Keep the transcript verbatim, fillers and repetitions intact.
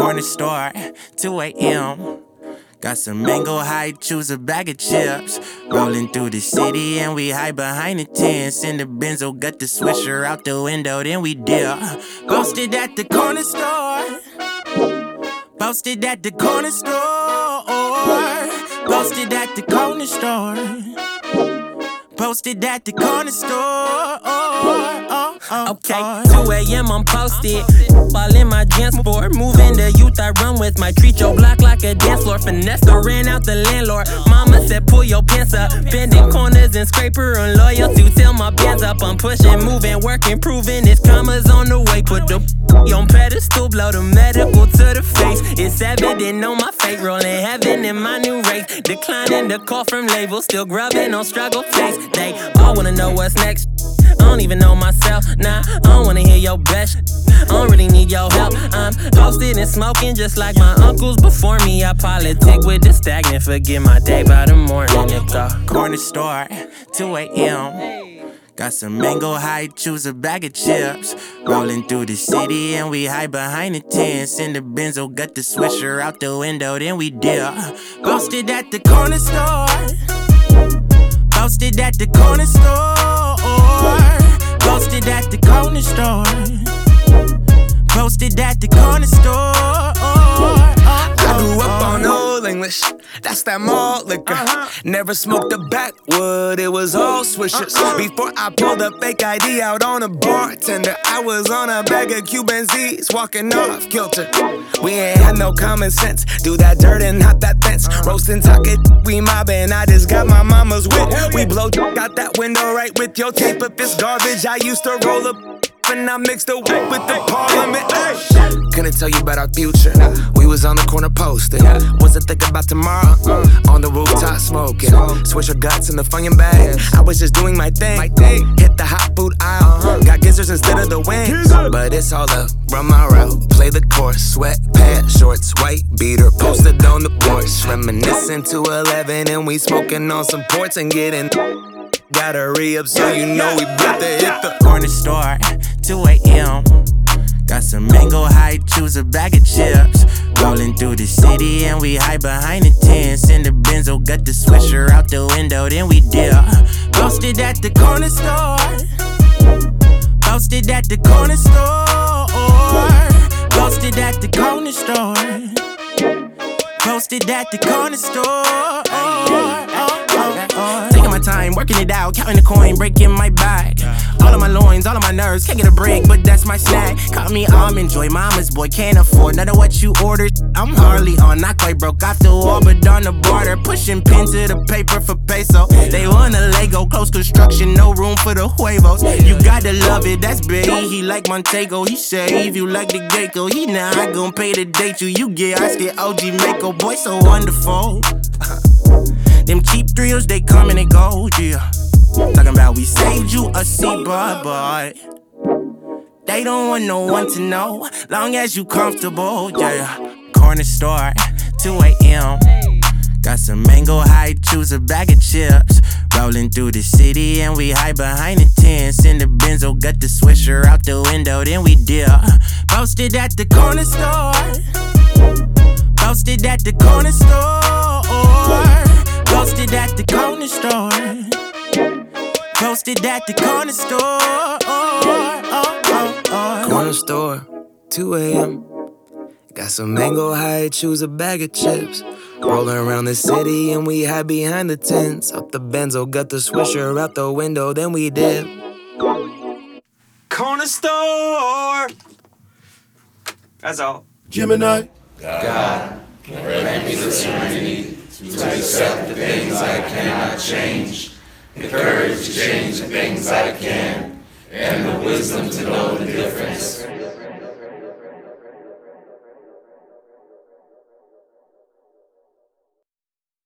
Corner store, two A M Got some mango high, choose a bag of chips. Rolling through the city and we hide behind the tents. In the Benzo, got the swisher out the window, then we dip. Posted at the corner store. Posted at the corner store. Posted at the corner store. Posted at the corner store. Okay, two A M I'm posted. All in my gym sport. Moving the youth I run with. Might treat your block like a dance floor. Finesse the ran out the landlord. Mama said pull your pants up. Bending corners and scraper on loyalty. Till my bands up. I'm pushing, moving, working, proving. This commas on the way. Put the on pedestal. Blow the medical to the face. It's evident on my fate. Rolling heaven in my new race. Declining the call from labels. Still grubbing on struggle face. They all wanna know what's next. I don't even know myself, nah, I don't wanna hear your best. I don't really need your help. I'm posted and smoking just like my uncles before me. I politic with the stagnant, forget my day by the morning. It go. Corner store, two A M Got some mango high, choose a bag of chips. Rolling through the city and we hide behind the tents. In the Benzo, got the swisher out the window, then we dip. Posted at the corner store. Posted at the corner store. Posted at the corner store. Posted at the corner store. I grew up on Old English, that's that malt liquor. Uh-huh. Never smoked a backwood, it was all swishers. Uh-uh. Before I pulled a fake I D out on a bartender, I was on a bag of Cuban Z's, walking off kilter. We ain't had no common sense, do that dirt and hop that fence. Uh-huh. Roasting, talking, we mobbing, I just got my mama's whip. We blow out that window right with your tape. If it's garbage, I used to roll up and I mixed the whip with the parliament. Ay. Couldn't tell you about our future. We was on the corner posting. Wasn't thinking about tomorrow. On the rooftop smoking. Swish your guts in the Funyun bag. I was just doing my thing. Hit the hot food aisle. Got gizzards instead of the wings. But it's all up. Run my route. Play the course. Sweat pants, shorts, white beater. Posted on the porch. Reminiscing to eleven and we smoking on some ports and getting. Gotta re-up so you know we about to hit the corner store, two A M Got some mango high, choose a bag of chips. Rolling through the city and we hide behind the tents. In the Benzo, got the swisher out the window, then we dip. Posted at the corner store. Posted at the corner store. Posted at the corner store. Posted at the corner store. Taking my time, working it out, counting the coin, breaking my back. All of my loins, all of my nerves, can't get a break, but that's my snack. Caught me almond joy, mama's boy, can't afford none of what you ordered. I'm hardly on, not quite broke off the wall, but on the border. Pushing pen to the paper for peso. They want a Lego, close construction, no room for the huevos. You gotta love it, that's big. He like Montego, he save you like the Geico. He not gon' pay to date you, you get I get O G Mako, boy so wonderful. Them cheap thrills, they come and they go, yeah. Talking about we saved you a seat, but, but they don't want no one to know, long as you comfortable, yeah. Corner store, two A M Got some mango high, choose a bag of chips. Rolling through the city and we hide behind the tents. In the Benzo, got the swisher out the window, then we dip. Posted at the corner store. Posted at the corner store. Posted at the corner store. Posted at the corner store. Corner store, two A M Got some mango high, choose a bag of chips. Rolling around the city and we hide behind the tents. Up the Benzo, got the swisher out the window, then we dip. Corner store. That's all. Gemini. God, grant me the serenity to accept the things I cannot change, the courage to change the things I can, and the wisdom to know the difference.